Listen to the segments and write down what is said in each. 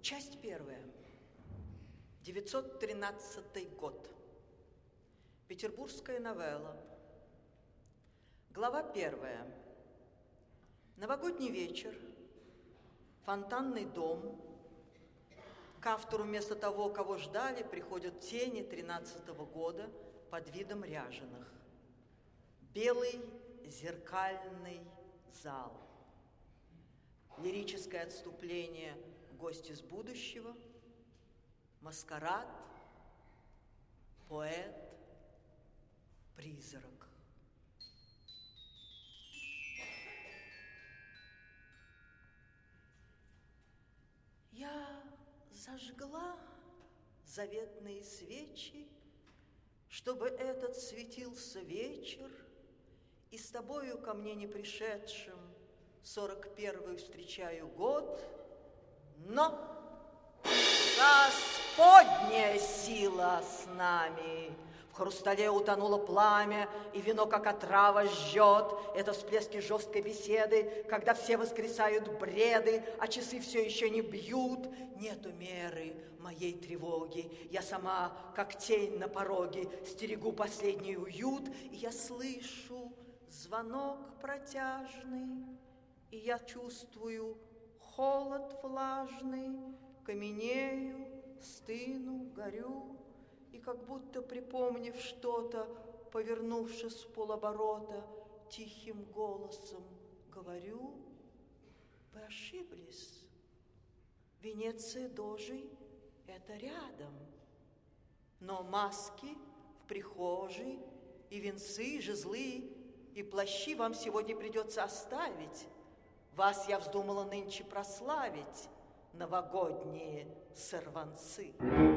Часть первая. 913 год. Петербургская новелла. Глава первая. Новогодний вечер. Фонтанный дом. К автору вместо того, кого ждали, приходят тени 13-го года под видом ряженых. Белый зеркальный зал. Лирическое отступление «Гость из будущего», маскарад, поэт, призрак. Я зажгла заветные свечи, чтобы этот светился вечер, и с тобою ко мне не пришедшим 41-й встречаю год, но Господня сила с нами. В хрустале утонуло пламя, и вино, как отрава, жжет. Это всплески жесткой беседы, когда все воскресают бреды, а часы все еще не бьют. Нету меры моей тревоги. Я сама, как тень на пороге, стерегу последний уют, и я слышу звонок протяжный, и я чувствую холод влажный, каменею, стыну, горю, и как будто припомнив что-то, повернувшись в полоборота, тихим голосом говорю: вы ошиблись. Венеция Дожей — это рядом, но маски в прихожей, и венцы, жезлы, и плащи вам сегодня придется оставить. Вас я вздумала нынче прославить, новогодние сорванцы.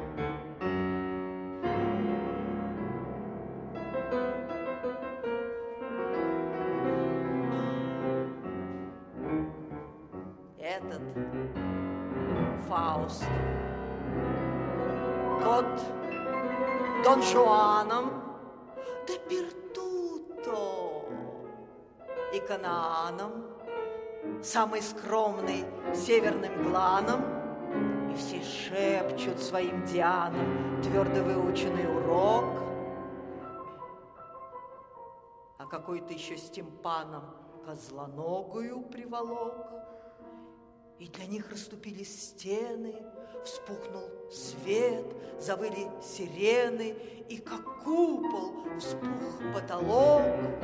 Этот Фауст, тот Дон Жуаном, да Пертуто и Канааном, самый скромный северным гланом, и все шепчут своим Дианам твердо выученный урок, а какой-то еще с тимпаном козлоногую приволок, и для них расступились стены, вспухнул свет, завыли сирены, и как купол вспух потолок.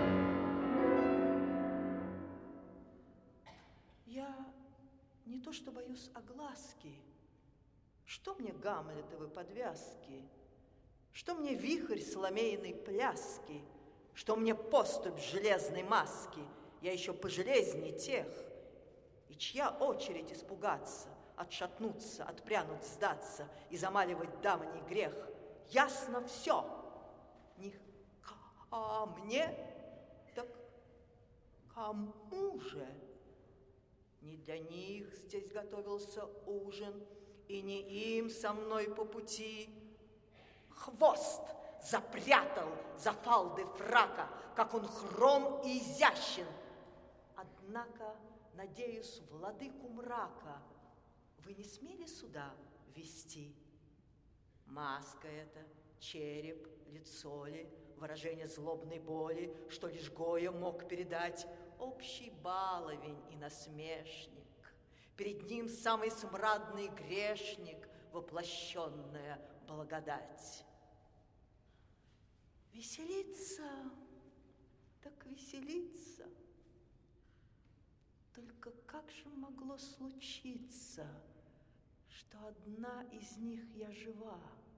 Я не то что боюсь огласки. Что мне Гамлетовы подвязки? Что мне вихрь соломеиной пляски? Что мне поступь железной маски? Я еще пожелезней тех. И чья очередь испугаться, отшатнуться, отпрянуть, сдаться и замаливать давний грех? Ясно все. Не ко мне, так кому же? Не для них здесь готовился ужин, и не им со мной по пути. Хвост запрятал за фалды фрака, как он хром и изящен. Однако, надеюсь, владыку мрака вы не смели сюда вести? Маска эта, череп, лицо ли, выражение злобной боли, что лишь Гоя мог передать, общий баловень и насмешник. Перед ним самый смрадный грешник, воплощенная благодать. Веселиться, так веселиться. Только как же могло случиться, что одна из них я жива?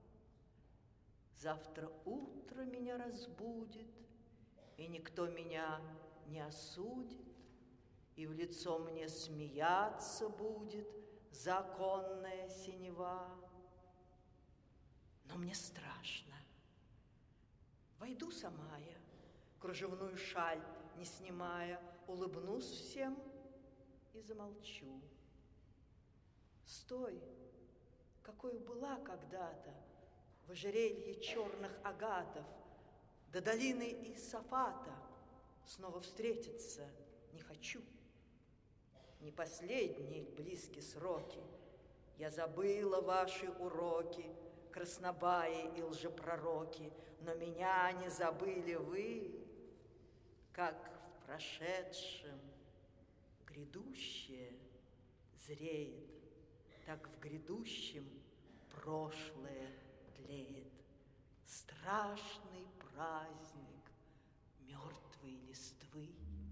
Завтра утро меня разбудит, и никто меня не осудит, и в лицо мне смеяться будет законная синева. Но мне страшно. Войду сама я, кружевную шаль не снимая, улыбнусь всем и замолчу. Стой, какой была когда-то в ожерелье черных агатов, до долины Иосафата снова встретиться не хочу. Не последние близкие сроки, Я забыла ваши уроки, краснобаи и лжепророки, но меня не забыли вы, как в прошедшем грядущее зреет, так в грядущем прошлое тлеет. Страшный праздник мертвой листвы.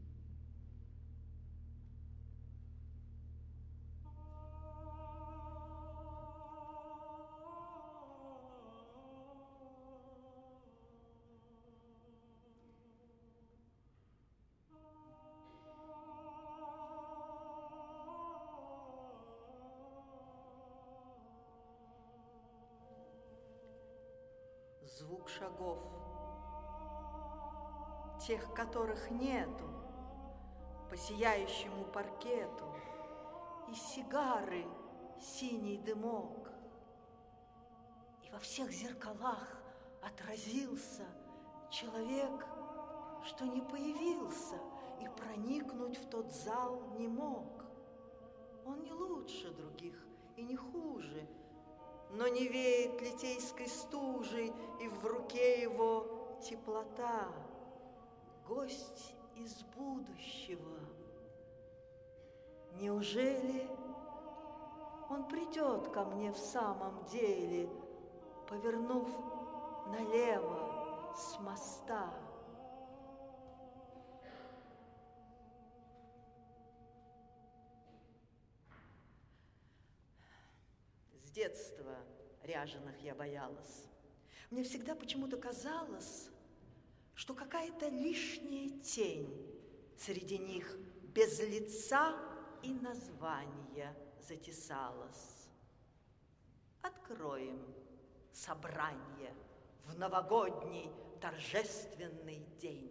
Звук шагов, тех, которых нету, по сияющему паркету, и сигары синий дымок. И во всех зеркалах отразился человек, что не появился и проникнуть в тот зал не мог. Он не лучше других и не хуже, но не веет литейской стужей, и в руке его теплота. Гость из будущего. Неужели он придет ко мне в самом деле, повернув налево с моста? С детства ряженых я боялась. Мне всегда почему-то казалось, что какая-то лишняя тень среди них без лица и названия затесалась. Откроем собрание в новогодний торжественный день.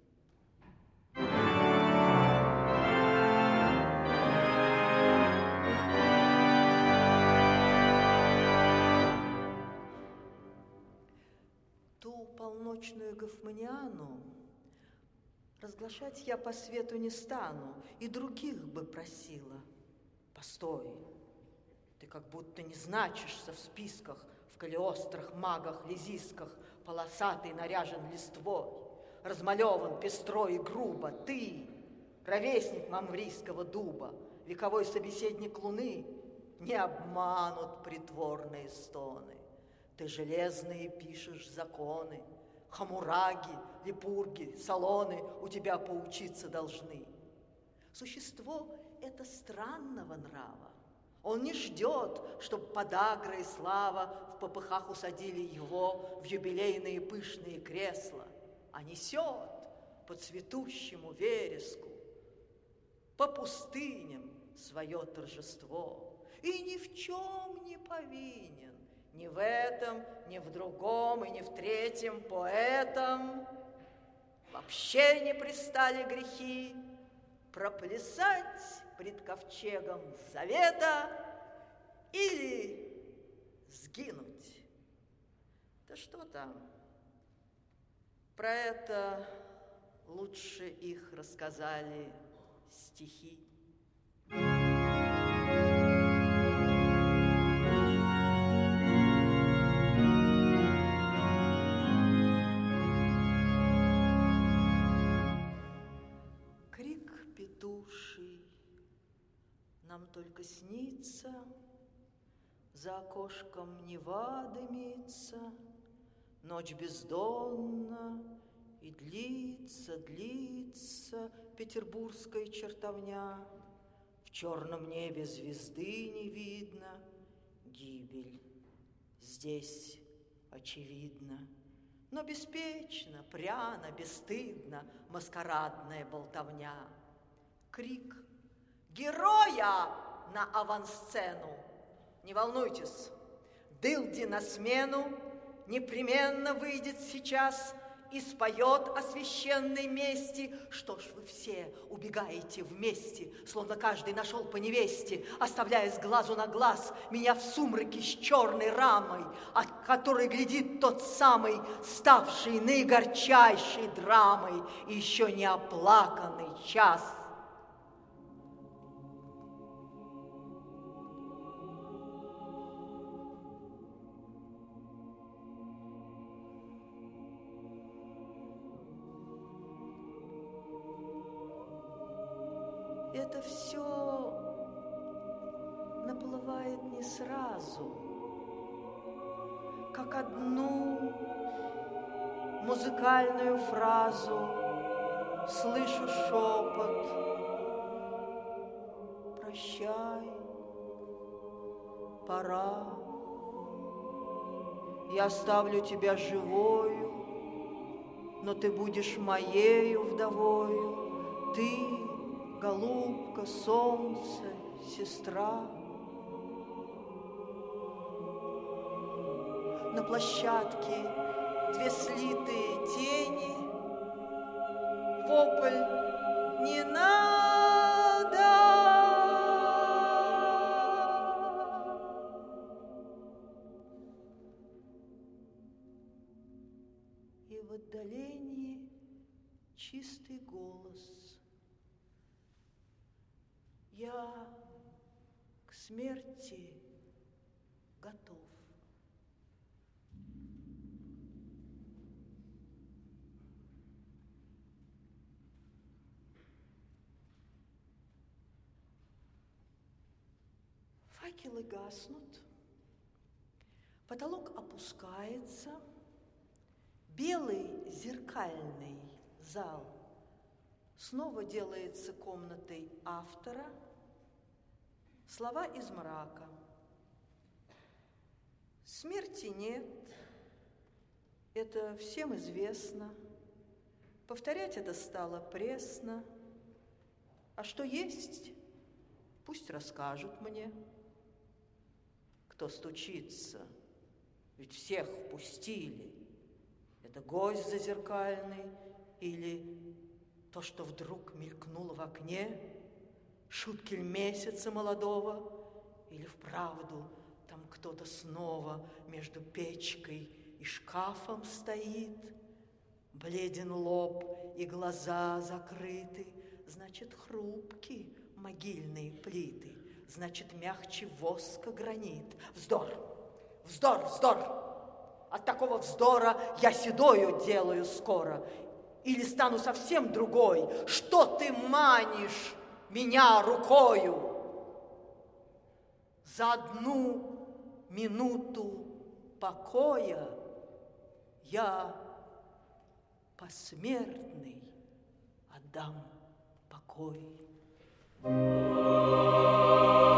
Ту полночную гофманиану разглашать я по свету не стану, и других бы просила. Постой, ты как будто не значишься в списках, в калиострах, магах, лизисках, полосатый наряжен листвой, размалеван пестро и грубо. Ты, ровесник мамврийского дуба, вековой собеседник луны, не обманут притворные стоны. Ты железные пишешь законы, Хамураги, Липурги, Салоны у тебя поучиться должны. Существо это странного нрава. Он не ждет, чтоб подагра и слава в попыхах усадили его в юбилейные пышные кресла, а несет по цветущему вереску, по пустыням свое торжество и ни в чем не повинен. Ни в этом, ни в другом и ни в третьем поэтам вообще не пристали грехи проплясать пред ковчегом завета или сгинуть. Да что там? Про это лучше их рассказали стихи. Нам только снится, за окошком Нева дымится, ночь бездонна, и длится, длится петербургская чертовня. В черном небе звезды не видно, гибель здесь очевидна. Но беспечно, пряно, бесстыдно маскарадная болтовня. Крик героя на авансцену. Не волнуйтесь, Дылди на смену непременно выйдет сейчас и споет о священной мести. Что ж вы все убегаете вместе, словно каждый нашел по невесте, оставляя с глазу на глаз меня в сумраке с черной рамой, от которой глядит тот самый, ставший наигорчайшей драмой и еще не оплаканный час. это все наплывает не сразу, как одну музыкальную фразу слышу шепот: прощай, пора, я оставлю тебя живою, но ты будешь моею вдовою, ты, голубка, солнце, сестра. На площадке две слитые тени, вопль «Не надо!» И в отдалении чистый голос: я к смерти готов. Факелы гаснут, потолок опускается, белый зеркальный зал снова делается комнатой автора, слова из мрака. Смерти нет, это всем известно, повторять это стало пресно, а что есть, пусть расскажут мне. Кто стучится, ведь всех впустили. Это гость зазеркальный или то, что вдруг мелькнуло в окне, шуткель месяца молодого, или вправду там кто-то снова между печкой и шкафом стоит, бледен лоб и глаза закрыты, значит, хрупки могильные плиты. Значит, мягче воска гранит. Вздор, вздор, вздор. От такого вздора я седою делаю скоро. Или стану совсем другой. Что ты манишь меня рукою? За одну минуту покоя я посмертный отдам покой.